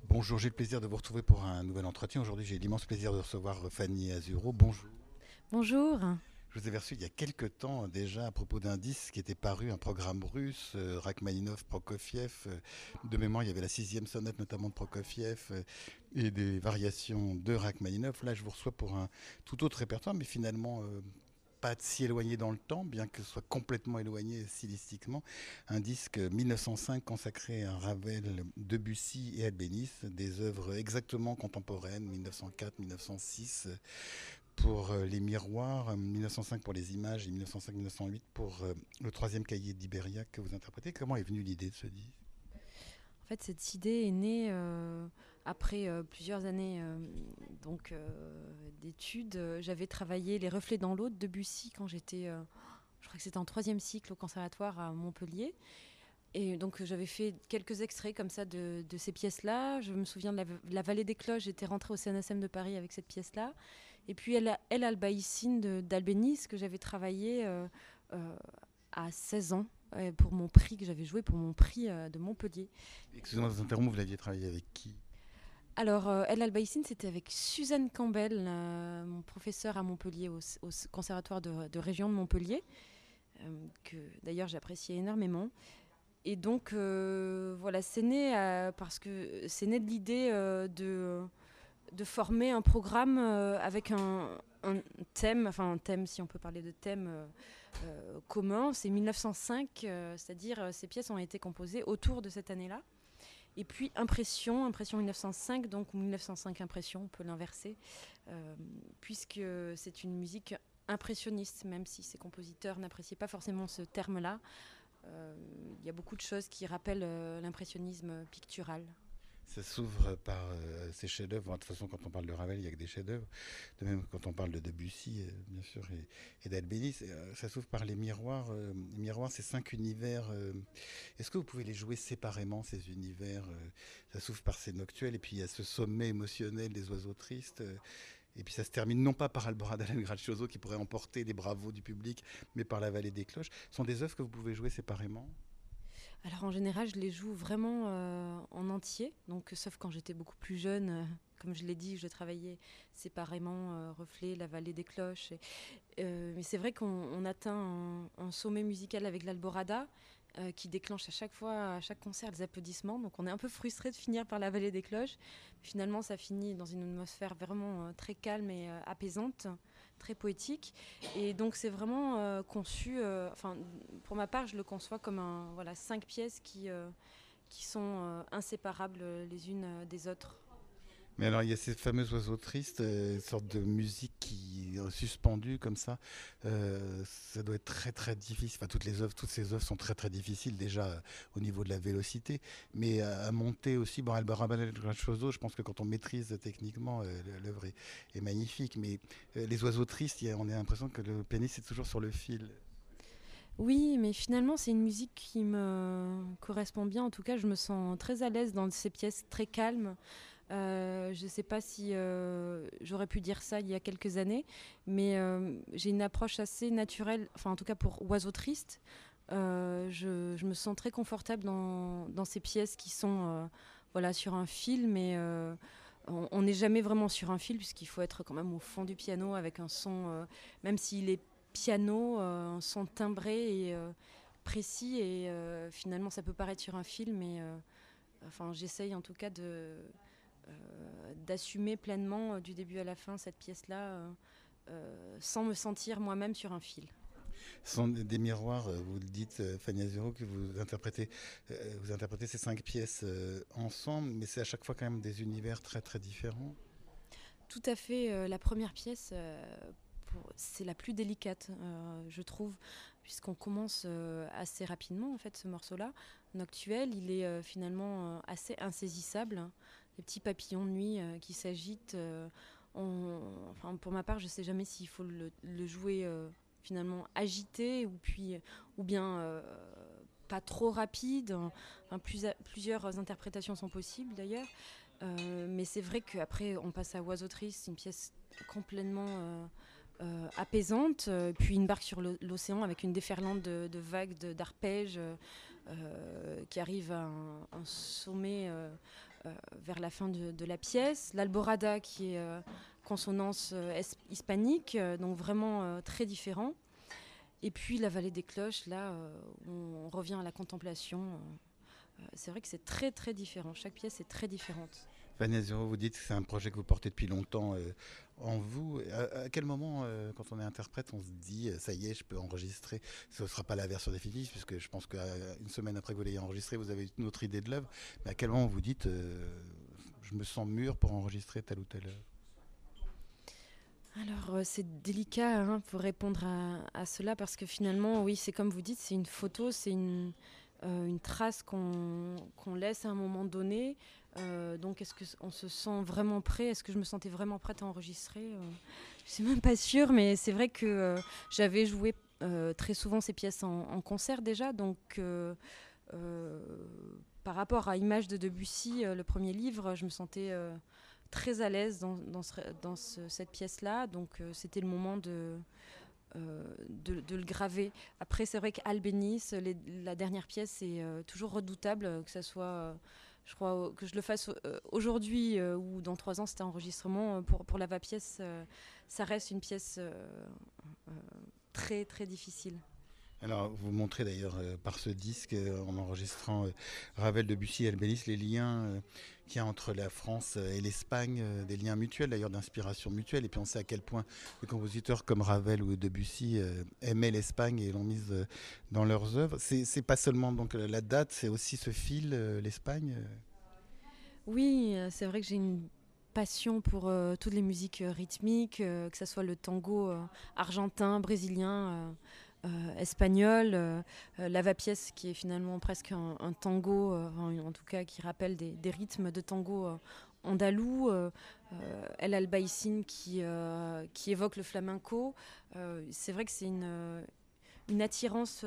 Bonjour, j'ai le plaisir de vous retrouver pour un nouvel entretien. Aujourd'hui, j'ai l'immense plaisir de recevoir Fanny Azuro. Bonjour. Bonjour. Je vous avais reçu il y a quelque temps déjà à propos d'un disque qui était paru, un programme russe, Rachmaninov, Prokofiev. De mémoire, il y avait la sixième sonate notamment de Prokofiev et des variations de Rachmaninov. Là, je vous reçois pour un tout autre répertoire, mais finalement pas si éloigné dans le temps, bien que ce soit complètement éloigné stylistiquement. Un disque 1905 consacré à Ravel, Debussy et Albéniz, des œuvres exactement contemporaines, 1904-1906 pour les miroirs, 1905 pour les images et 1905-1908 pour le troisième cahier d'Iberia que vous interprétez. Comment est venue l'idée de ce disque? En fait, cette idée est née après plusieurs années d'études. J'avais travaillé Les Reflets dans l'eau de Debussy quand j'étais, je crois que c'était en troisième cycle au conservatoire à Montpellier. Et donc j'avais fait quelques extraits comme ça de ces pièces-là. Je me souviens de la Vallée des Cloches. J'étais rentrée au CNSM de Paris avec cette pièce-là. Et puis El Albaïcine d'Albéniz que j'avais travaillé euh, à 16 ans pour mon prix que j'avais joué pour mon prix de Montpellier. Excusez-moi de vous interrompre, vous l'aviez travaillé avec qui? Alors, El Albaïcine, c'était avec Suzanne Campbell, mon professeur à Montpellier, au conservatoire de région de Montpellier, que d'ailleurs j'appréciais énormément. Et donc, voilà, c'est né parce que c'est né de l'idée de former un programme avec un thème, enfin un thème, si on peut parler de thème commun, c'est 1905, c'est-à-dire ces pièces ont été composées autour de cette année-là. Et puis impression 1905, donc 1905 impression, on peut l'inverser, puisque c'est une musique impressionniste, même si ces compositeurs n'appréciaient pas forcément ce terme-là. Il y a beaucoup de choses qui rappellent l'impressionnisme pictural. Ça s'ouvre par ces chefs-d'œuvre. De toute façon, quand on parle de Ravel, il n'y a que des chefs-d'œuvre. De même, quand on parle de Debussy, bien sûr, et d'Albéniz, ça s'ouvre par les miroirs. Les miroirs, c'est cinq univers. Est-ce que vous pouvez les jouer séparément, ces univers? Ça s'ouvre par ces noctuels, et puis il y a ce sommet émotionnel des oiseaux tristes. Et puis ça se termine non pas par Alborada del Gracioso qui pourrait emporter les bravos du public, mais par la vallée des cloches. Ce sont des œuvres que vous pouvez jouer séparément? Alors en général, je les joue vraiment en entier, donc sauf quand j'étais beaucoup plus jeune. Comme je l'ai dit, je travaillais séparément, Reflet, La Vallée des Cloches. Mais c'est vrai qu'on atteint un sommet musical avec l'Alborada qui déclenche à chaque fois, à chaque concert, des applaudissements. Donc on est un peu frustré de finir par La Vallée des Cloches. Finalement, ça finit dans une atmosphère vraiment très calme et apaisante, très poétique. Et donc c'est vraiment conçu, enfin pour ma part, je le conçois comme voilà, 5 pièces qui sont inséparables les unes des autres. Mais alors, il y a ces fameux oiseaux tristes, une sorte de musique qui est suspendue comme ça. Ça doit être très très difficile. Enfin, toutes ces œuvres sont très très difficiles déjà au niveau de la vélocité, mais à monter aussi. Bon, Alba Rabanel Grachoso, je pense que quand on maîtrise techniquement, l'œuvre est magnifique. Mais les oiseaux tristes, on a l'impression que le pianiste est toujours sur le fil. Oui, mais finalement, c'est une musique qui me correspond bien. En tout cas, je me sens très à l'aise dans ces pièces très calmes. Je ne sais pas si j'aurais pu dire ça il y a quelques années, mais j'ai une approche assez naturelle, enfin en tout cas pour Oiseau Triste. Je me sens très confortable dans ces pièces qui sont voilà, sur un fil, mais on n'est jamais vraiment sur un fil puisqu'il faut être quand même au fond du piano avec un son, même s'il est piano, un son timbré et précis et finalement ça peut paraître sur un fil, mais enfin j'essaye en tout cas d'assumer pleinement du début à la fin cette pièce-là sans me sentir moi-même sur un fil. Ce sont des miroirs, vous le dites, Fanny Azuro, que vous interprétez ces cinq pièces ensemble, mais c'est à chaque fois quand même des univers très très différents. Tout à fait, la première pièce, c'est la plus délicate, je trouve, puisqu'on commence assez rapidement, en fait, ce morceau-là. Noctuel, il est finalement assez insaisissable. Les petits papillons de nuit qui s'agitent. Enfin, pour ma part, je ne sais jamais s'il faut le jouer finalement agité ou bien pas trop rapide. Enfin, plusieurs interprétations sont possibles d'ailleurs. Mais c'est vrai qu'après, on passe à Oiseau Triste, une pièce complètement apaisante, puis une barque sur l'océan avec une déferlante de vagues, d'arpèges qui arrive à un sommet vers la fin de la pièce. L'Alborada qui est consonance hispanique, donc vraiment très différent. Et puis la vallée des cloches, là, on revient à la contemplation. C'est vrai que c'est très très différent. Chaque pièce est très différente. Vanessa Zero, vous dites que c'est un projet que vous portez depuis longtemps en vous. À quel moment, quand on est interprète, on se dit ça y est, je peux enregistrer? Ce ne sera pas la version définitive, puisque je pense qu'une semaine après que vous l'ayez enregistré, vous avez une autre idée de l'œuvre. Mais à quel moment vous dites je me sens mûr pour enregistrer telle ou telle œuvre? Alors c'est délicat pour répondre à cela parce que finalement, oui, c'est comme vous dites, c'est une photo, c'est une trace qu'on laisse à un moment donné. Donc est-ce qu'on se sent vraiment prêt? Est-ce que je me sentais vraiment prête à enregistrer? Je ne suis même pas sûre, mais c'est vrai que j'avais joué très souvent ces pièces en concert déjà. Donc par rapport à Images de Debussy, le premier livre, je me sentais très à l'aise dans cette pièce-là. Donc c'était le moment de le graver. Après, c'est vrai qu'Albéniz, la dernière pièce, est toujours redoutable, que ça soit, je crois, que je le fasse aujourd'hui ou dans 3 ans, cet enregistrement. Pour la va-pièce, ça reste une pièce très, très difficile. Alors, vous montrez d'ailleurs par ce disque, en enregistrant Ravel, Debussy et Albéniz, les liens qu'il y a entre la France et l'Espagne, des liens mutuels d'ailleurs, d'inspiration mutuelle. Et puis on sait à quel point les compositeurs comme Ravel ou Debussy aimaient l'Espagne et l'ont mise dans leurs œuvres. C'est pas seulement donc la date, c'est aussi ce fil, l'Espagne. Oui, c'est vrai que j'ai une passion pour toutes les musiques rythmiques, que ce soit le tango argentin, brésilien, espagnol, la va-pièce qui est finalement presque un tango, en tout cas qui rappelle des rythmes de tango andalou, El Albaicín qui évoque le flamenco. C'est vrai que c'est une attirance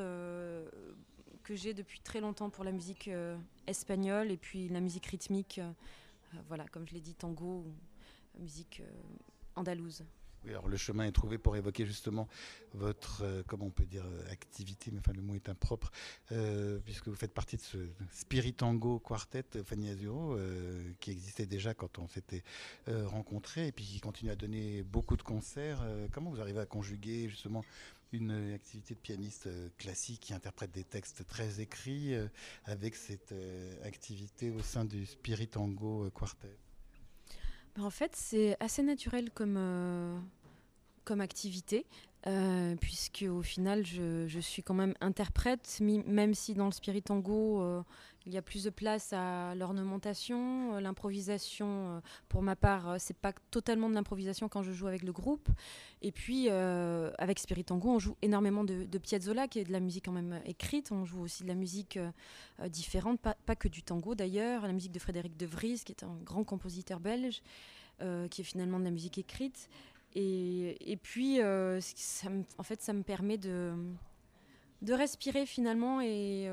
que j'ai depuis très longtemps pour la musique espagnole et puis la musique rythmique, voilà, comme je l'ai dit, tango, musique andalouse. Oui, alors le chemin est trouvé pour évoquer justement votre, comment on peut dire, activité, mais enfin le mot est impropre, puisque vous faites partie de ce Spirit Tango Quartet, Fanny Azuro, qui existait déjà quand on s'était rencontrés, et puis qui continue à donner beaucoup de concerts. Comment vous arrivez à conjuguer justement une activité de pianiste classique qui interprète des textes très écrits avec cette activité au sein du Spirit Tango Quartet? En fait, c'est assez naturel comme activité, puisque au final, je suis quand même interprète, même si dans le Spirit Tango, il y a plus de place à l'ornementation, l'improvisation. Pour ma part, c'est pas totalement de l'improvisation quand je joue avec le groupe. Et puis, avec Spirit Tango, on joue énormément de Piazzolla, qui est de la musique quand même écrite. On joue aussi de la musique différente, pas que du tango d'ailleurs. La musique de Frédéric de Vries, qui est un grand compositeur belge, qui est finalement de la musique écrite. Et puis, en fait, ça me permet de respirer finalement et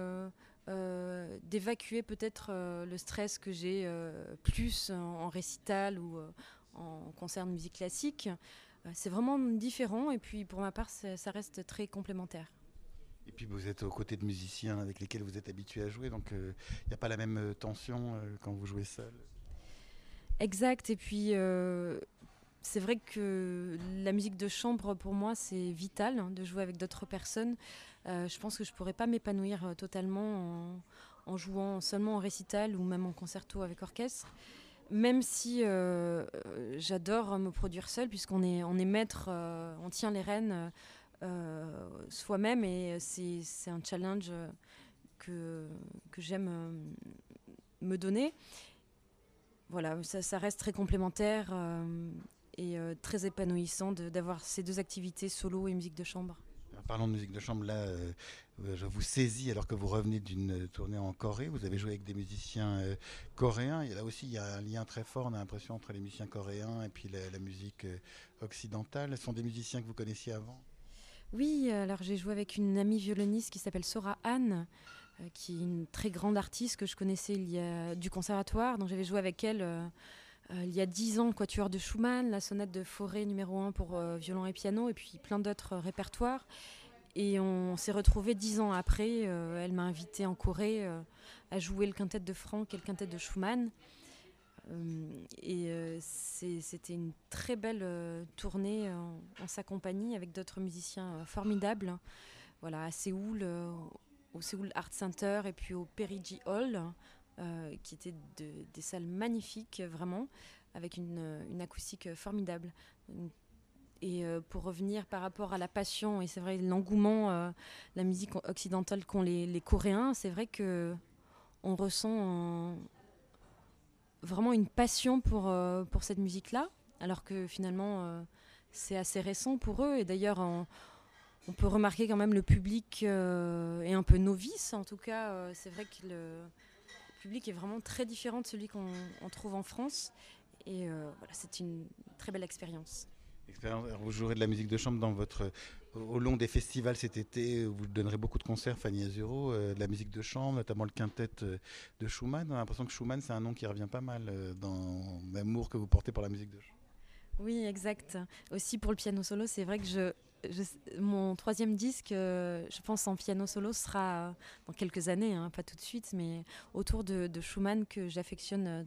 d'évacuer peut-être le stress que j'ai plus en récital ou en concert de musique classique. C'est vraiment différent et puis pour ma part, ça reste très complémentaire. Et puis vous êtes aux côtés de musiciens avec lesquels vous êtes habitué à jouer, donc il n'y a pas la même tension quand vous jouez seul. Exact, et puis c'est vrai que la musique de chambre, pour moi, c'est vital de jouer avec d'autres personnes. Je pense que je ne pourrais pas m'épanouir totalement en jouant seulement en récital ou même en concerto avec orchestre. Même si j'adore me produire seule, puisqu'on est maître, on tient les rênes soi-même, et c'est un challenge que j'aime me donner. Voilà, ça reste très complémentaire et très épanouissant d'avoir ces deux activités, solo et musique de chambre. Alors, parlons de musique de chambre, là, je vous saisis alors que vous revenez d'une tournée en Corée. Vous avez joué avec des musiciens coréens. Et là aussi, il y a un lien très fort, on a l'impression, entre les musiciens coréens et puis la musique occidentale. Ce sont des musiciens que vous connaissiez avant? Oui, alors j'ai joué avec une amie violoniste qui s'appelle Sora Han, qui est une très grande artiste que je connaissais du conservatoire. Donc j'avais joué avec elle il y a 10 ans, le Quatuor de Schumann, la sonate de Fauré numéro 1 pour violon et piano, et puis plein d'autres répertoires. Et on s'est retrouvés 10 ans après. Elle m'a invitée en Corée à jouer le quintet de Franck et le quintet de Schumann. C'était une très belle tournée en sa compagnie avec d'autres musiciens formidables. Voilà, à Séoul, au Séoul Art Center et puis au Perigi Hall, qui étaient des salles magnifiques, vraiment, avec une acoustique formidable. Et pour revenir par rapport à la passion, et c'est vrai, l'engouement, la musique occidentale qu'ont les Coréens, c'est vrai qu'on ressent vraiment une passion pour cette musique-là, alors que finalement, c'est assez récent pour eux. Et d'ailleurs, on peut remarquer quand même le public est un peu novice. En tout cas, c'est vrai que le public est vraiment très différent de celui qu'on trouve en France. Et voilà, c'est une très belle expérience. Vous jouerez de la musique de chambre au long des festivals cet été. Vous donnerez beaucoup de concerts, Fanny Azuro, de la musique de chambre, notamment le quintet de Schumann. On a l'impression que Schumann, c'est un nom qui revient pas mal dans l'amour que vous portez pour la musique de chambre. Oui, exact. Aussi pour le piano solo, c'est vrai que mon 3e disque, je pense en piano solo, sera dans quelques années, hein, pas tout de suite, mais autour de Schumann que j'affectionne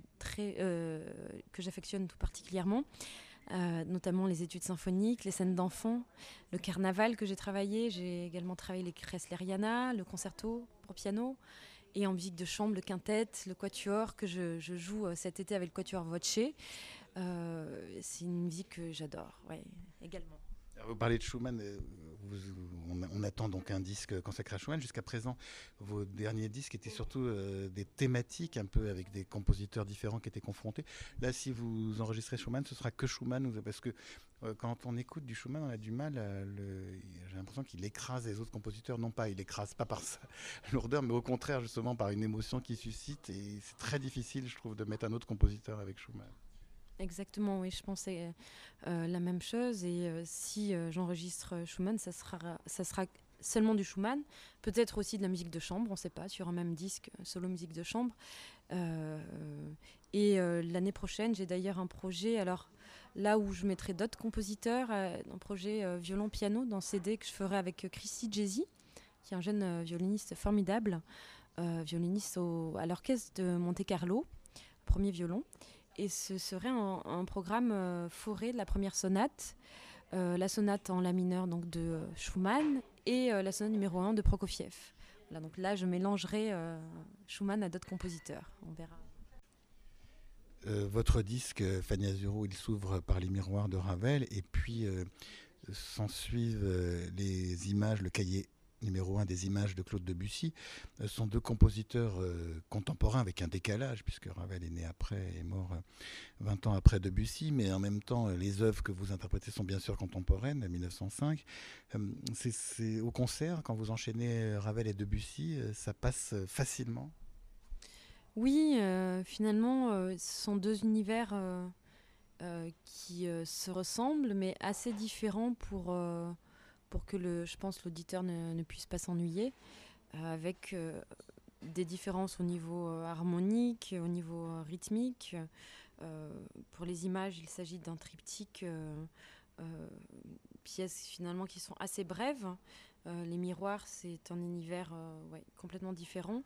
tout particulièrement. Notamment les études symphoniques, les scènes d'enfants, le carnaval que j'ai travaillé. J'ai également travaillé les Kreisleriana, le concerto pour piano, et en musique de chambre, le quintet, le quatuor que je joue cet été avec le quatuor Voce. C'est une musique que j'adore, ouais, également. Alors, vous parlez de Schumann, on attend donc un disque consacré à Schumann. Jusqu'à présent, vos derniers disques étaient surtout des thématiques, un peu avec des compositeurs différents qui étaient confrontés. Là, si vous enregistrez Schumann, ce sera que Schumann, parce que quand on écoute du Schumann, on a du mal j'ai l'impression qu'il écrase les autres compositeurs. Non pas, il écrase pas par sa lourdeur, mais au contraire, justement, par une émotion qu'il suscite. Et c'est très difficile, je trouve, de mettre un autre compositeur avec Schumann. Exactement, oui, je pensais la même chose. Et si j'enregistre Schumann, ça sera seulement du Schumann, peut-être aussi de la musique de chambre, on ne sait pas, sur un même disque, solo musique de chambre. L'année prochaine, j'ai d'ailleurs un projet, alors là où je mettrai d'autres compositeurs, un projet violon-piano dans CD que je ferai avec Chrissy Jesi, qui est un jeune violoniste formidable, violoniste à l'orchestre de Monte-Carlo, premier violon. Et ce serait un programme foré de la première sonate, la sonate en la mineur donc de Schumann et la sonate numéro 1 de Prokofiev. Voilà, donc là, je mélangerai Schumann à d'autres compositeurs. On verra. Votre disque, Fanny Azuro, il s'ouvre par les miroirs de Ravel et puis s'ensuivent les images, le cahier numéro 1 des images de Claude Debussy. Sont deux compositeurs contemporains avec un décalage, puisque Ravel est né après et mort 20 ans après Debussy, mais en même temps, les œuvres que vous interprétez sont bien sûr contemporaines, 1905. C'est au concert, quand vous enchaînez Ravel et Debussy, ça passe facilement? Oui, finalement, ce sont deux univers qui se ressemblent, mais assez différents pour que je pense l'auditeur ne puisse pas s'ennuyer, avec des différences au niveau harmonique, au niveau rythmique. Pour les images, il s'agit d'un triptyque, pièces finalement qui sont assez brèves. Les miroirs, c'est un univers complètement différent.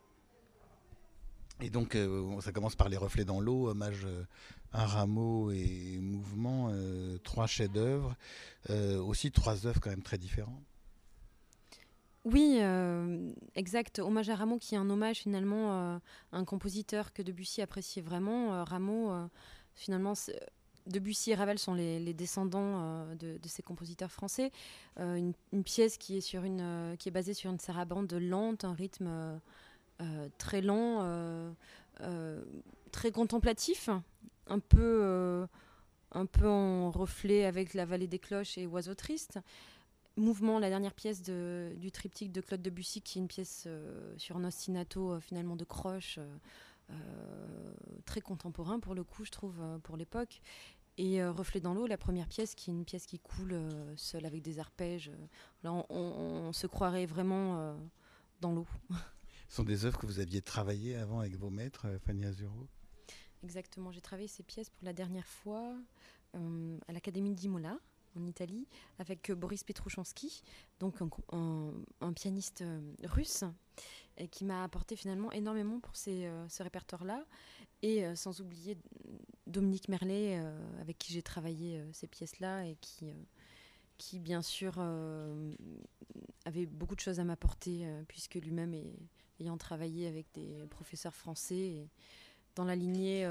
Et donc, ça commence par Les reflets dans l'eau, hommage un rameau et mouvement, 3 chefs-d'œuvre, aussi 3 œuvres quand même très différentes. Oui, exact. Hommage à Rameau, qui est un hommage finalement à un compositeur que Debussy appréciait vraiment. Rameau, finalement, Debussy et Ravel sont les descendants de ces compositeurs français. Une pièce qui est basée sur une sarabande lente, un rythme très lent, très contemplatif, un peu en reflet avec La Vallée des Cloches et Oiseaux tristes. Mouvement, la dernière pièce du triptyque de Claude Debussy, qui est une pièce sur un ostinato finalement de croche, très contemporain pour le coup, je trouve, pour l'époque. Et Reflet dans l'eau, la première pièce, qui est une pièce qui coule seule avec des arpèges. Là, on se croirait vraiment dans l'eau. Ce sont des œuvres que vous aviez travaillées avant avec vos maîtres, Fanny Azuro? Exactement, j'ai travaillé ces pièces pour la dernière fois à l'Académie d'Imola, en Italie, avec Boris Petrouchanski, donc un pianiste russe, et qui m'a apporté finalement énormément pour ce répertoire-là. Et sans oublier Dominique Merlet, avec qui j'ai travaillé ces pièces-là et qui bien sûr, avait beaucoup de choses à m'apporter, puisque lui-même, ayant travaillé avec des professeurs français, et dans la lignée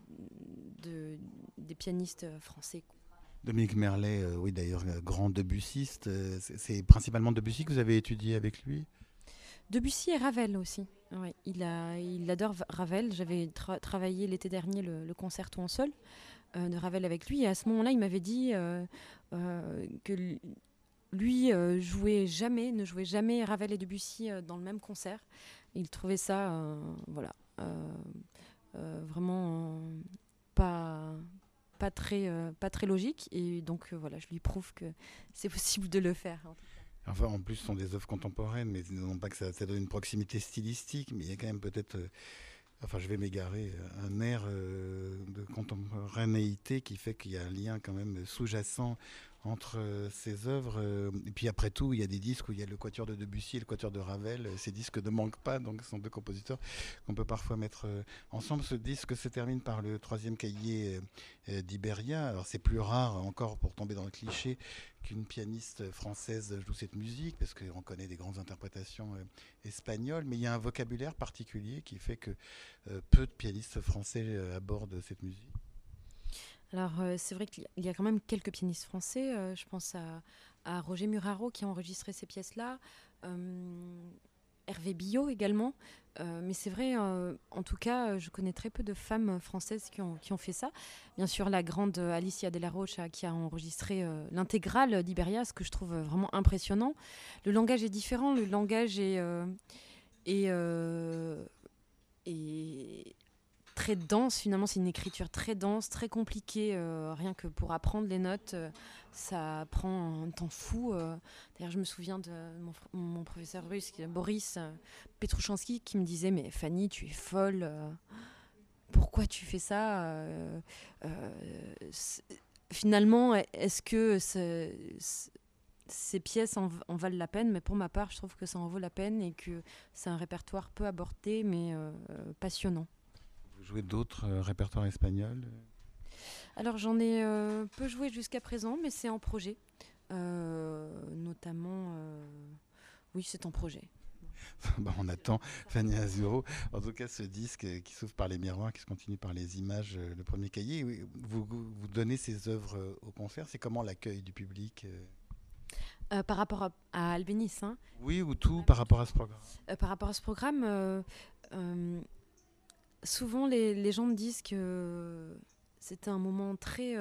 des pianistes français. Dominique Merlet, oui d'ailleurs, grand debussiste. C'est principalement Debussy que vous avez étudié avec lui? Debussy et Ravel aussi. Ouais, il adore Ravel. J'avais travaillé l'été dernier le concerto en sol de Ravel avec lui. Et à ce moment-là, il m'avait dit que lui ne jouait jamais Ravel et Debussy dans le même concert. Il trouvait ça, vraiment pas très logique. Et donc voilà, je lui prouve que c'est possible de le faire. Enfin, en plus, ce sont des œuvres contemporaines, mais non pas que ça donne une proximité stylistique, mais il y a quand même peut-être, enfin je vais m'égarer, un air de contemporanéité qui fait qu'il y a un lien quand même sous-jacent entre ces œuvres. Et puis après tout, il y a des disques où il y a le quatuor de Debussy et le quatuor de Ravel. Ces disques ne manquent pas, donc ce sont deux compositeurs qu'on peut parfois mettre ensemble. Ce disque se termine par le troisième cahier d'Iberia. Alors c'est plus rare encore pour tomber dans le cliché qu'une pianiste française joue cette musique, parce qu'on connaît des grandes interprétations espagnoles, mais il y a un vocabulaire particulier qui fait que peu de pianistes français abordent cette musique. Alors, c'est vrai qu'il y a quand même quelques pianistes français. Je pense à Roger Muraro qui a enregistré ces pièces-là, Hervé Billot également. Mais c'est vrai, en tout cas, je connais très peu de femmes françaises qui ont fait ça. Bien sûr, la grande Alicia de la Rocha qui a enregistré l'intégrale d'Iberia, ce que je trouve vraiment impressionnant. Le langage est différent, le langage est très dense, finalement. C'est une écriture très dense, très compliquée, rien que pour apprendre les notes, ça prend un temps fou. D'ailleurs, je me souviens de mon professeur russe, Boris Petrouchansky, qui me disait « Mais Fanny, tu es folle, pourquoi tu fais ça Finalement, est-ce que ces pièces en valent la peine ?» Mais pour ma part, je trouve que ça en vaut la peine et que c'est un répertoire peu abordé, mais passionnant. Vous jouez d'autres répertoires espagnols? Alors j'en ai peu joué jusqu'à présent, mais c'est en projet. Notamment, oui, c'est en projet. On attend Fanny Azuro. En tout cas, ce disque qui s'ouvre par les miroirs, qui se continue par les images, le premier cahier. Oui, vous donnez ces œuvres au concert. C'est comment l'accueil du public? Par rapport à Albéniz, hein. Oui, ou tout par rapport à ce programme? Par rapport à ce programme, souvent les gens me disent que c'était un moment très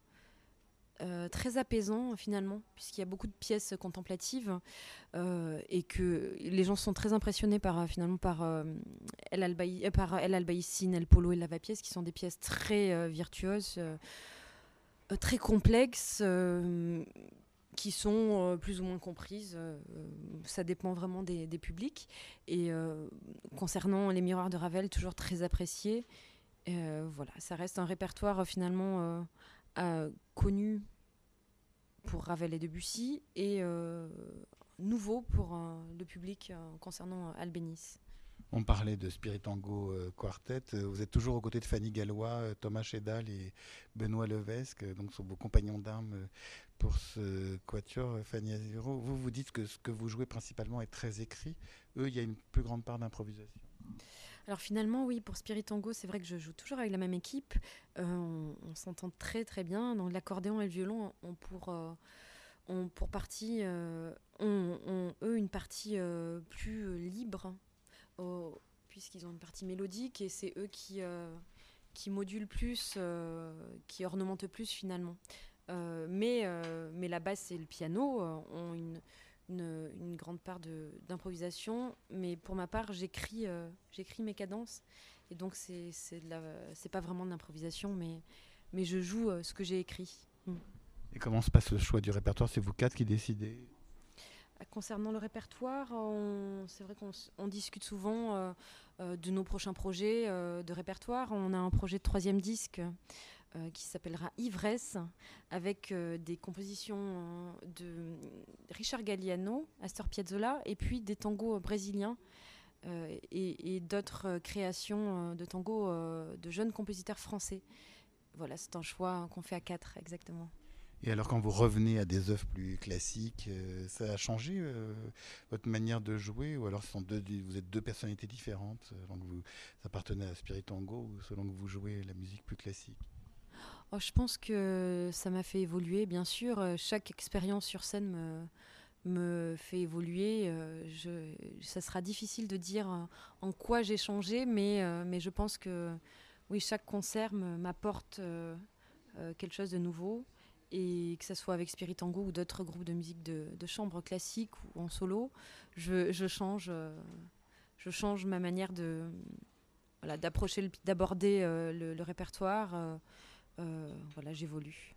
apaisant finalement, puisqu'il y a beaucoup de pièces contemplatives et que les gens sont très impressionnés par El Albaicín, El Polo et Lavapiés, qui sont des pièces très virtuoses, très complexes, qui sont plus ou moins comprises. Ça dépend vraiment des publics. Et concernant les miroirs de Ravel, toujours très appréciés. Voilà, ça reste un répertoire finalement connu pour Ravel et Debussy et nouveau pour le public concernant Albéniz. On parlait de Spirit Tango Quartet. Vous êtes toujours aux côtés de Fanny Gallois, Thomas Chédal et Benoît Levesque, donc sont vos compagnons d'armes pour ce quatuor. Fanny Azuro, vous dites que ce que vous jouez principalement est très écrit. Eux, il y a une plus grande part d'improvisation. Alors finalement, oui, pour Spirit Tango, c'est vrai que je joue toujours avec la même équipe. On s'entend très très bien. Donc l'accordéon et le violon ont pour partie, eux, une partie plus libre, puisqu'ils ont une partie mélodique et c'est eux qui modulent plus, qui ornementent plus finalement. Mais la basse et le piano ont une grande part d'improvisation, mais pour ma part, j'écris mes cadences, et donc c'est pas vraiment de l'improvisation, mais je joue ce que j'ai écrit. Et comment se passe le choix du répertoire? C'est vous quatre qui décidez? Concernant le répertoire, c'est vrai qu'on discute souvent de nos prochains projets de répertoire. On a un projet de 3e disque qui s'appellera Ivresse, avec des compositions de Richard Galliano, Astor Piazzolla, et puis des tangos brésiliens et d'autres créations de tango de jeunes compositeurs français. Voilà, c'est un choix qu'on fait à 4, exactement. Et alors quand vous revenez à des œuvres plus classiques, ça a changé votre manière de jouer ou alors vous êtes deux personnalités différentes selon que vous appartenez à Spirit Tango ou selon que vous jouez la musique plus classique? Oh, je pense que ça m'a fait évoluer, bien sûr. Chaque expérience sur scène me fait évoluer. Ça sera difficile de dire en quoi j'ai changé, mais je pense que oui, chaque concert m'apporte quelque chose de nouveau. Et que ce soit avec Spirit Tango ou d'autres groupes de musique de chambre classique ou en solo, je change ma manière voilà, d'aborder le répertoire. Voilà, j'évolue.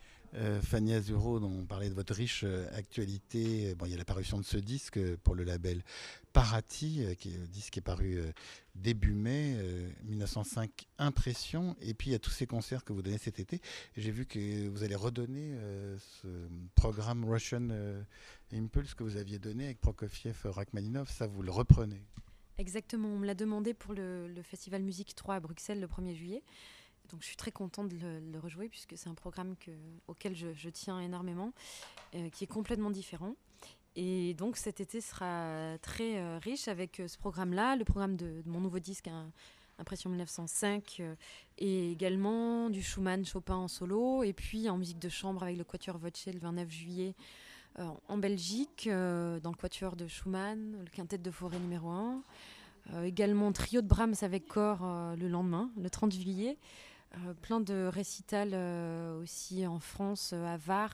Fanny Azuro, dont on parlait de votre riche actualité, bon, il y a la parution de ce disque pour le label Parati, qui est un disque qui est paru début mai 1905 Impression, et puis il y a tous ces concerts que vous donnez cet été. J'ai vu que vous allez redonner ce programme Russian Impulse que vous aviez donné avec Prokofiev, Rachmaninov, ça vous le reprenez. Exactement, on me l'a demandé pour le Festival Musique 3 à Bruxelles le 1er juillet. Donc je suis très contente de le rejouer puisque c'est un programme auquel je tiens énormément, qui est complètement différent. Et donc cet été sera très riche avec ce programme-là, le programme de mon nouveau disque Impression 1905, et également du Schumann, Chopin en solo, et puis en musique de chambre avec le Quatuor Voce le 29 juillet en Belgique, dans le Quatuor de Schumann, le Quintet de Forêt numéro 1, également trio de Brahms avec corps le lendemain, le 30 juillet. Plein de récitals aussi en France, à Vars,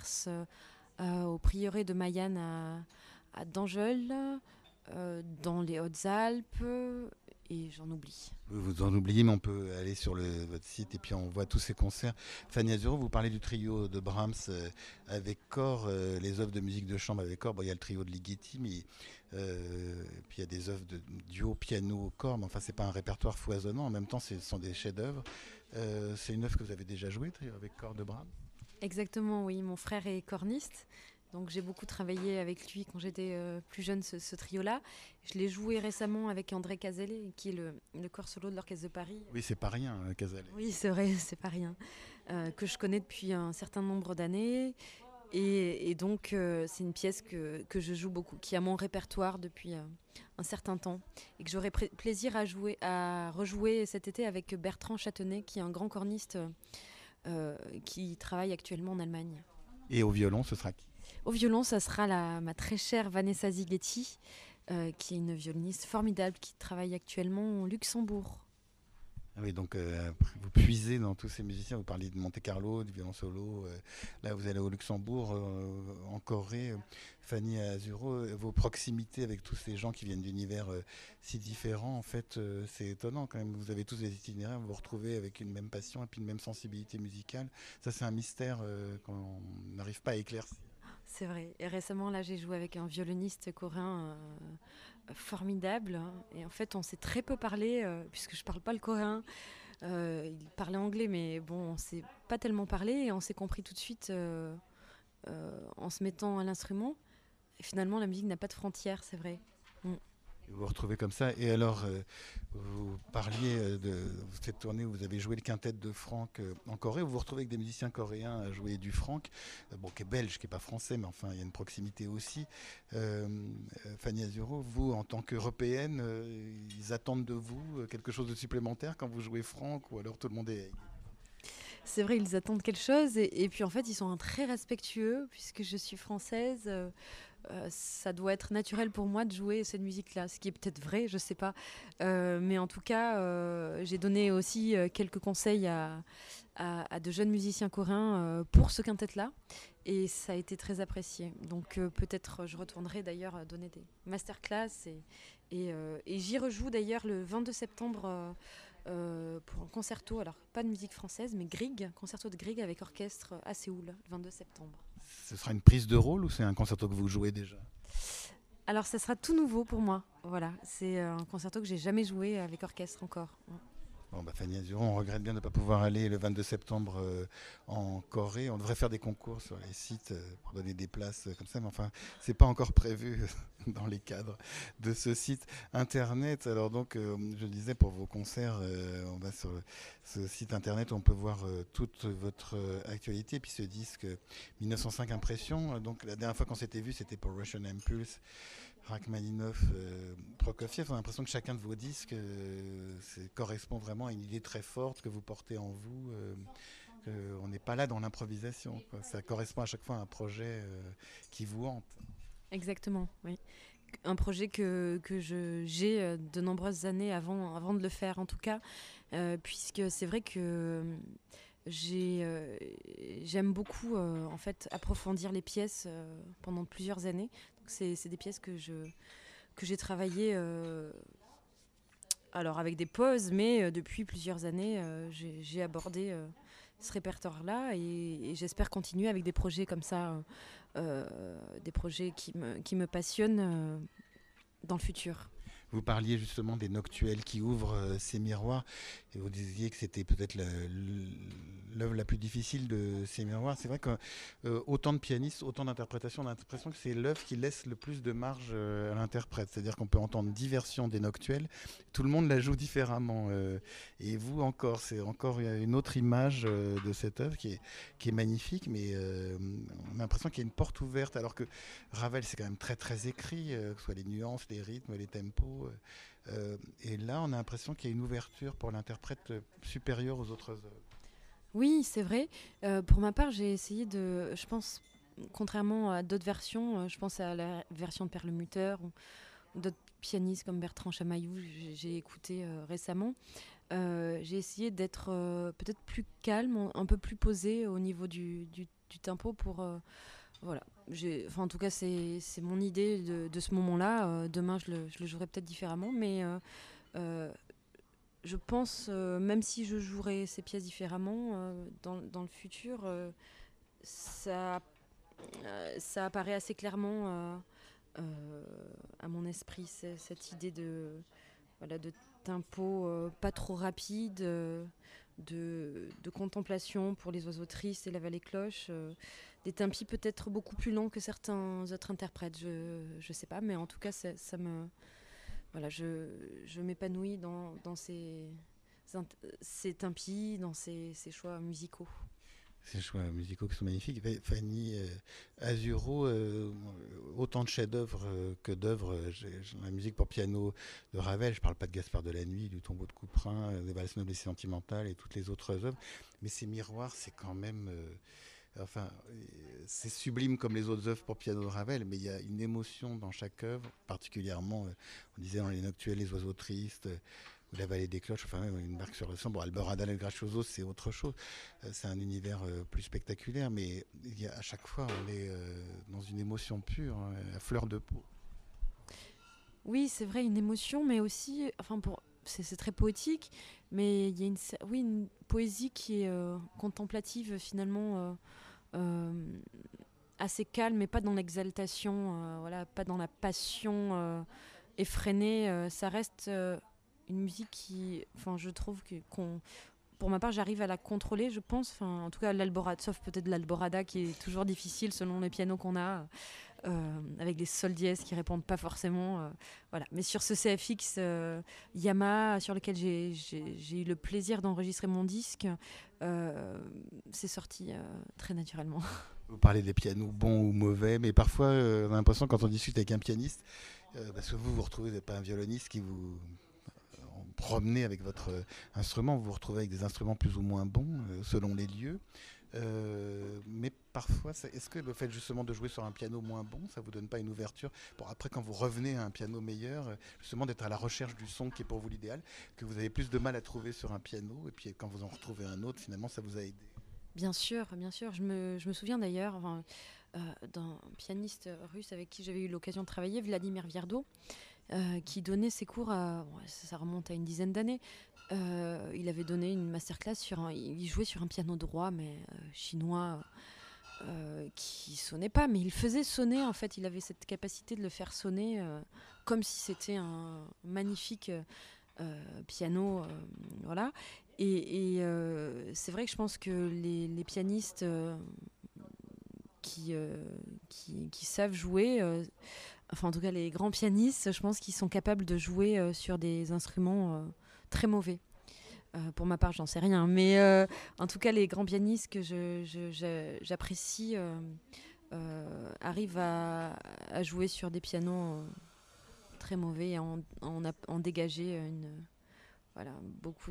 au prieuré de Mayenne à Dangeul, dans les Hautes-Alpes, et j'en oublie. Vous en oubliez, mais on peut aller sur votre site et puis on voit tous ces concerts. Fanny Azuro, vous parlez du trio de Brahms avec corps, les œuvres de musique de chambre avec corps. Bon, il y a le trio de Ligeti, mais puis il y a des œuvres de duo piano corps, mais enfin c'est pas un répertoire foisonnant. En même temps, ce sont des chefs-d'œuvre. C'est une œuvre que vous avez déjà jouée, trio avec corps de Brahms? Exactement, oui. Mon frère est corniste. Donc j'ai beaucoup travaillé avec lui quand j'étais plus jeune, ce trio-là. Je l'ai joué récemment avec André Cazalet, qui est le corps solo de l'Orchestre de Paris. Oui, c'est pas rien, Cazalet. Oui, c'est vrai, c'est pas rien. Que je connais depuis un certain nombre d'années. Et donc c'est une pièce que je joue beaucoup, qui est à mon répertoire depuis un certain temps. Et que j'aurais plaisir à rejouer cet été avec Bertrand Châtenay, qui est un grand corniste qui travaille actuellement en Allemagne. Et au violon, ce sera qui? Au violon, ça sera ma très chère Vanessa Zighetti, qui est une violoniste formidable qui travaille actuellement au Luxembourg. Ah oui, donc vous puisez dans tous ces musiciens. Vous parliez de Monte Carlo, du violon solo. Là, vous allez au Luxembourg, en Corée. Fanny Azuro, vos proximités avec tous ces gens qui viennent d'univers si différents, en fait, c'est étonnant quand même. Vous avez tous des itinéraires, vous vous retrouvez avec une même passion et puis une même sensibilité musicale. Ça, c'est un mystère qu'on n'arrive pas à éclaircir. C'est vrai. Et récemment, là, j'ai joué avec un violoniste coréen formidable. Et en fait, on s'est très peu parlé, puisque je ne parle pas le coréen. Il parlait anglais, mais bon, on ne s'est pas tellement parlé. Et on s'est compris tout de suite en se mettant à l'instrument. Et finalement, la musique n'a pas de frontières, c'est vrai. Vous vous retrouvez comme ça. Et alors, vous parliez de cette tournée où vous avez joué le quintet de Franck en Corée. Vous vous retrouvez avec des musiciens coréens à jouer du Franck, bon, qui est belge, qui n'est pas français, mais enfin, il y a une proximité aussi. Fanny Azuro, vous, en tant qu'Européenne, ils attendent de vous quelque chose de supplémentaire quand vous jouez Franck, ou alors tout le monde est... C'est vrai, ils attendent quelque chose. Et puis, en fait, ils sont très respectueux, puisque je suis française. Ça doit être naturel pour moi de jouer cette musique-là, ce qui est peut-être vrai, je ne sais pas. Mais en tout cas, j'ai donné aussi quelques conseils à de jeunes musiciens coréens pour ce quintet-là. Et ça a été très apprécié. Donc peut-être je retournerai d'ailleurs donner des masterclass. Et j'y rejoue d'ailleurs le 22 septembre pour un concerto. Alors pas de musique française, mais Grieg, concerto de Grieg avec orchestre à Séoul, le 22 septembre. Ce sera une prise de rôle ou c'est un concerto que vous jouez déjà? Alors ça sera tout nouveau pour moi. Voilà, c'est un concerto que j'ai jamais joué avec orchestre encore. Bon, bah, Fanny Azuro, on regrette bien de ne pas pouvoir aller le 22 septembre en Corée. On devrait faire des concours sur les sites pour donner des places comme ça, mais enfin, c'est pas encore prévu dans les cadres de ce site internet. Alors donc, je disais pour vos concerts, on va sur ce site internet, on peut voir toute votre actualité. Puis ce disque 1905 Impressions. Donc la dernière fois qu'on s'était vu, c'était pour Russian Impulse. Rachmaninoff, Prokofiev, on a l'impression que chacun de vos disques correspond vraiment à une idée très forte que vous portez en vous. On n'est pas là dans l'improvisation, quoi. Ça correspond à chaque fois à un projet qui vous hante. Exactement, oui. Un projet que j'ai de nombreuses années avant de le faire, en tout cas, puisque c'est vrai que j'aime beaucoup en fait approfondir les pièces pendant plusieurs années. Donc c'est des pièces que j'ai travaillées alors avec des pauses, mais depuis plusieurs années, j'ai abordé ce répertoire-là et j'espère continuer avec des projets comme ça, des projets qui me passionnent dans le futur. Vous parliez justement des noctuels qui ouvrent ces miroirs et vous disiez que c'était peut-être l'œuvre la plus difficile de ces miroirs. C'est vrai qu'autant de pianistes, autant d'interprétations, on a l'impression que c'est l'œuvre qui laisse le plus de marge à l'interprète. C'est-à-dire qu'on peut entendre 10 versions des noctuels, tout le monde la joue différemment. Et vous encore, c'est encore une autre image de cette œuvre qui est magnifique, mais on a l'impression qu'il y a une porte ouverte alors que Ravel c'est quand même très très écrit, que ce soit les nuances, les rythmes, les tempos. Et là, on a l'impression qu'il y a une ouverture pour l'interprète supérieure aux autres œuvres. Oui, c'est vrai. Pour ma part, j'ai essayé je pense, contrairement à d'autres versions, je pense à la version de Perlemutter ou d'autres pianistes comme Bertrand Chamaillou, j'ai écouté récemment. J'ai essayé d'être peut-être plus calme, un peu plus posée au niveau du tempo pour... voilà. En tout cas, c'est mon idée de ce moment-là. Demain, je le jouerai peut-être différemment, mais je pense, même si je jouerai ces pièces différemment, dans le futur, ça, ça apparaît assez clairement à mon esprit, cette idée de tempo pas trop rapide, de contemplation pour les oiseaux tristes et la vallée cloche, des tempi peut-être beaucoup plus longs que certains autres interprètes, je sais pas, mais en tout cas ça me... Voilà, je m'épanouis dans ces tempi, dans ces choix musicaux. Ces choix musicaux qui sont magnifiques. Fanny Azuro, autant de chefs-d'œuvre que d'œuvres. J'ai la musique pour piano de Ravel, je ne parle pas de Gaspard de la Nuit, du Tombeau de Couperin, des Valses nobles et sentimentales et toutes les autres œuvres. Mais ces miroirs, c'est quand même... enfin, c'est sublime comme les autres œuvres pour piano de Ravel, mais il y a une émotion dans chaque œuvre, particulièrement, on disait dans les noctuels, les oiseaux tristes, ou la vallée des cloches, enfin même une marque sur le sang. Bon, Alborada et Gracioso, c'est autre chose. C'est un univers plus spectaculaire, mais à chaque fois, on est dans une émotion pure, hein, à fleur de peau. Oui, c'est vrai, une émotion, mais aussi, c'est très poétique, mais il y a une poésie qui est contemplative finalement, assez calme, mais pas dans l'exaltation, voilà, pas dans la passion effrénée. Ça reste une musique qui, je trouve pour ma part, j'arrive à la contrôler, je pense. En tout cas, l'Alborada, sauf peut-être l'Alborada qui est toujours difficile selon les pianos qu'on a. Avec des sol dièse qui répondent pas forcément. Voilà. Mais sur ce CFX Yamaha sur lequel j'ai eu le plaisir d'enregistrer mon disque, c'est sorti très naturellement. Vous parlez des pianos bons ou mauvais, mais parfois on a l'impression quand on discute avec un pianiste, parce que vous retrouvez, vous n'êtes pas un violoniste qui vous promenez avec votre instrument, vous vous retrouvez avec des instruments plus ou moins bons selon les lieux. Mais parfois, est-ce que le fait justement de jouer sur un piano moins bon, ça vous donne pas une ouverture pour après, quand vous revenez à un piano meilleur, justement d'être à la recherche du son qui est pour vous l'idéal, que vous avez plus de mal à trouver sur un piano, et puis quand vous en retrouvez un autre, finalement, ça vous a aidé? Bien sûr, bien sûr. Je me souviens d'ailleurs d'un pianiste russe avec qui j'avais eu l'occasion de travailler, Vladimir Viardot, qui donnait ses cours, ça remonte à une dizaine d'années. Il avait donné une masterclass il jouait sur un piano droit, mais chinois, qui sonnait pas, mais il faisait sonner, en fait. Il avait cette capacité de le faire sonner comme si c'était un magnifique piano, voilà. C'est vrai que je pense que les pianistes qui, euh, qui savent jouer, enfin en tout cas les grands pianistes, je pense qu'ils sont capables de jouer sur des instruments très mauvais. Pour ma part, j'en sais rien, mais en tout cas les grands pianistes que j'apprécie arrivent à jouer sur des pianos très mauvais et en dégager voilà, beaucoup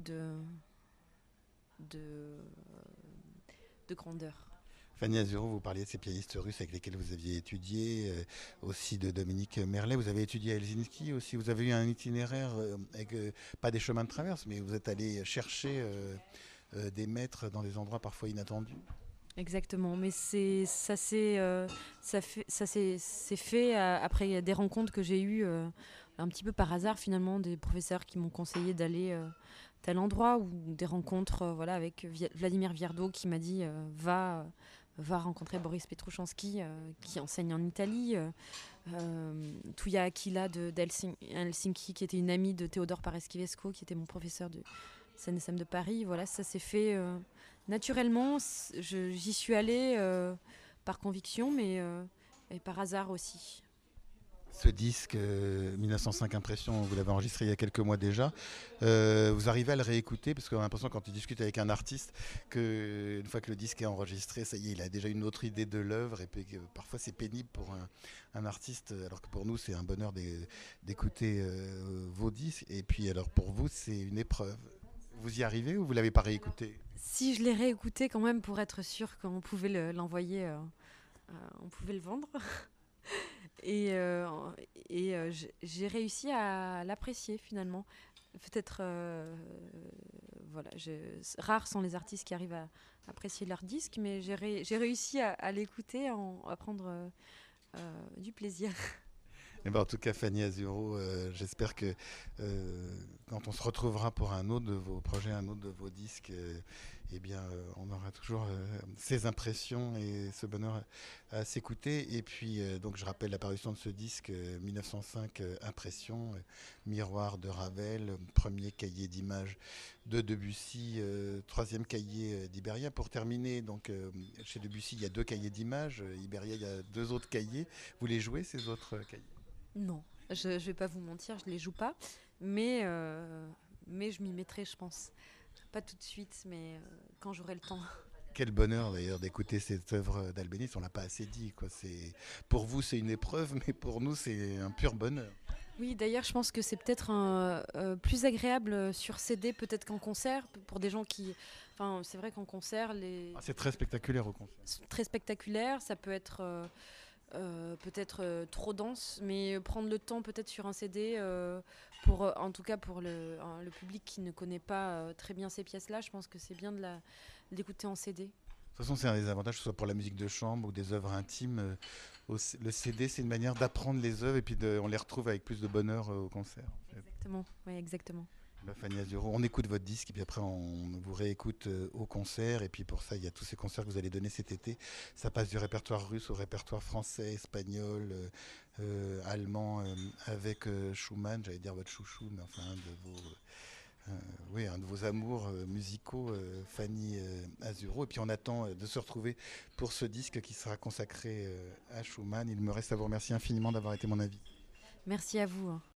de, de grandeur. Fanny Azuro, vous parliez de ces pianistes russes avec lesquels vous aviez étudié, aussi de Dominique Merlet. Vous avez étudié à Helsinki aussi. Vous avez eu un itinéraire avec pas des chemins de traverse, mais vous êtes allé chercher des maîtres dans des endroits parfois inattendus. Exactement, mais c'est fait après des rencontres que j'ai eues un petit peu par hasard finalement, des professeurs qui m'ont conseillé d'aller tel endroit, ou des rencontres voilà, avec Vladimir Viardot qui m'a dit va rencontrer Boris Petrouchanski qui enseigne en Italie, Tuija Akila d'Helsinki qui était une amie de Théodore Pareschivescu qui était mon professeur de CNSM de Paris. Voilà, ça s'est fait naturellement. J'y suis allée par conviction, mais et par hasard aussi. Ce disque 1905 Impressions, vous l'avez enregistré il y a quelques mois déjà. Vous arrivez à le réécouter parce qu'on a l'impression quand tu discutes avec un artiste qu'une fois que le disque est enregistré, ça y est, il a déjà une autre idée de l'œuvre et puis parfois c'est pénible pour un artiste alors que pour nous c'est un bonheur d'écouter vos disques et puis alors pour vous c'est une épreuve. Vous y arrivez ou vous l'avez pas réécouté? Si je l'ai réécouté quand même pour être sûr qu'on pouvait l'envoyer, on pouvait le vendre. Et, euh, j'ai réussi à l'apprécier finalement. Peut-être, voilà, rares sont les artistes qui arrivent à apprécier leur disque, mais j'ai réussi à l'écouter, à prendre du plaisir. Eh ben, en tout cas, Fanny Azuro, j'espère que quand on se retrouvera pour un autre de vos projets, un autre de vos disques, eh bien, on aura toujours ces impressions et ce bonheur à s'écouter. Et puis, donc, je rappelle l'apparition de ce disque 1905 Impressions, Miroir de Ravel, premier cahier d'images de Debussy, troisième cahier d'Iberia. Pour terminer, donc, chez Debussy, il y a deux cahiers d'images. Iberia, il y a deux autres cahiers. Vous les jouez, ces autres cahiers? Non, je ne vais pas vous mentir, je ne les joue pas, mais je m'y mettrai, je pense. Pas tout de suite, mais quand j'aurai le temps. Quel bonheur d'ailleurs d'écouter cette œuvre d'Albéniz, on l'a pas assez dit. Quoi. Pour vous c'est une épreuve, mais pour nous c'est un pur bonheur. Oui, d'ailleurs, je pense que c'est peut-être plus agréable sur CD, peut-être qu'en concert, pour des gens qui... Enfin, c'est vrai qu'en concert, C'est très spectaculaire au concert. c'est très spectaculaire, ça peut être peut-être trop dense, mais prendre le temps peut-être sur un CD, en tout cas pour le public qui ne connaît pas très bien ces pièces-là, je pense que c'est bien d'écouter en CD. De toute façon, c'est un des avantages, que ce soit pour la musique de chambre ou des œuvres intimes. Le CD, c'est une manière d'apprendre les œuvres et puis on les retrouve avec plus de bonheur au concert. Exactement, oui, exactement. Fanny Azuro, on écoute votre disque et puis après on vous réécoute au concert et puis pour ça il y a tous ces concerts que vous allez donner cet été. Ça passe du répertoire russe au répertoire français, espagnol, allemand avec Schumann, j'allais dire votre chouchou, mais enfin un de vos amours musicaux, Fanny Azuro. Et puis on attend de se retrouver pour ce disque qui sera consacré à Schumann. Il me reste à vous remercier infiniment d'avoir été mon invité. Merci à vous.